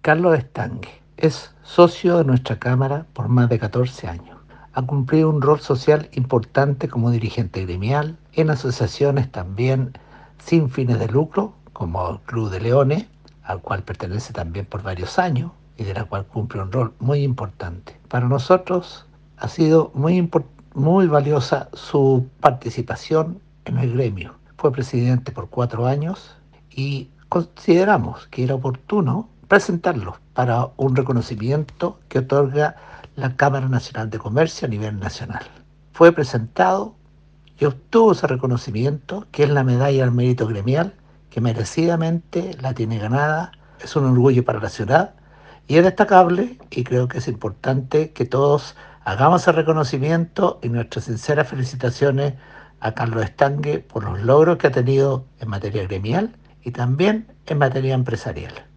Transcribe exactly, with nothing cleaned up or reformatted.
Carlos Estangue es socio de nuestra Cámara por más de catorce años. Ha cumplido un rol social importante como dirigente gremial, en asociaciones también sin fines de lucro, como el Club de Leones, al cual pertenece también por varios años y de la cual cumple un rol muy importante. Para nosotros ha sido muy, import- muy valiosa su participación en el gremio. Fue presidente por cuatro años y consideramos que era oportuno presentarlo para un reconocimiento que otorga la Cámara Nacional de Comercio a nivel nacional. Fue presentado y obtuvo ese reconocimiento, que es la medalla al mérito gremial, que merecidamente la tiene ganada. Es un orgullo para la ciudad y es destacable, y creo que es importante que todos hagamos el reconocimiento y nuestras sinceras felicitaciones a Carlos Estangue por los logros que ha tenido en materia gremial y también en materia empresarial.